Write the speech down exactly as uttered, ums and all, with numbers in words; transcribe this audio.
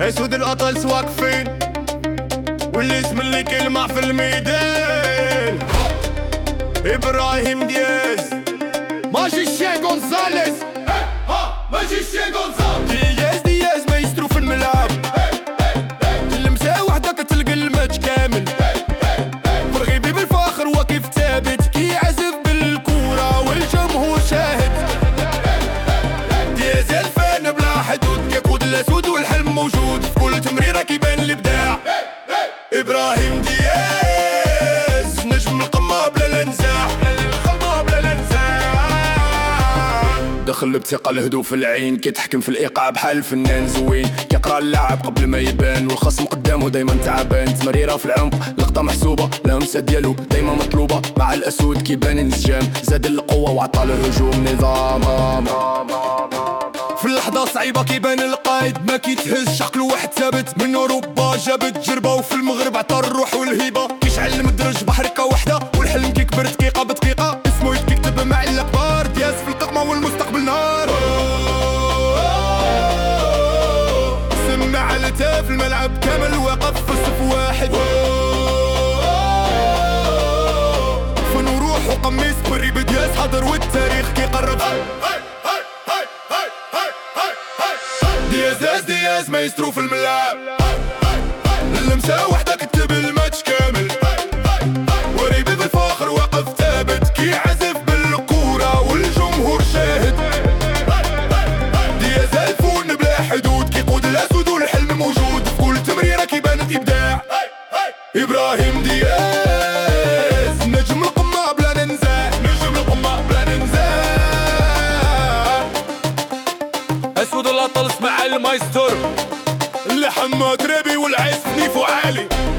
اسود الاطلس واقفين والاسم اللي كلمع في الميدان ابراهيم دياز ماشي الشي غونزاليز ها ماشي الشي غونزاليز دياز دياز مايسترو في الملعب اللمسة وحدة كتلقى الماتش كامل مرغبي بالفخر وكيف ثابت كيعزف بالكورة والجمهور شاهد دياز الفن بلا حدود كيقود الاسود والحلم موجود في كل تمريرة كيبان الابداع ابراهيم دياز نجم القمة بلا الانزاع القمة بلا الانزاع دخل بثقة الهدوء في العين كيتحكم في الايقاع بحال الفنان زوين كيقرا اللاعب قبل ما يبان والخصم قدامه دايما تعبان تمريرة في العمق لقطة محسوبة لمسة ديالو دايما مطلوبة مع الاسود كيبان انسجام زاد القوة وعطى الهجوم نظام في اللحظة صعيبة كيبان القائد ما كيتهز شقل واحد ثابت من اوروبا جاب التجربة وفي المغرب عطى الروح والهيبة كيشعل المدرج بحركة واحدة والحلم كيكبر دقيقة بدقيقة اسمو يتكتب مع الاكبار دياز في القمة والمستقبل نار سمع الهتاف الملعب كامل واقف في صف واحد فن وروح وقميص بري بدياز حاضر والتاريخ كيقرب دياز دياز مايسترو في الملعب اللمسة وحدة كتب الماتش كامل وريبي بالفخر واقف ثابت كيعزف بالكورة والجمهور شاهد دياز الفن بلا حدود كيقود الاسود والحلم موجود في كل تمريرة كيبان ابداع ابراهيم دياز نجم القمة بلا ننزاع نجم القمة بلا ننزاع اسود الاطلس مع المايستر اللي حماد ربي والعيس نيفو عالي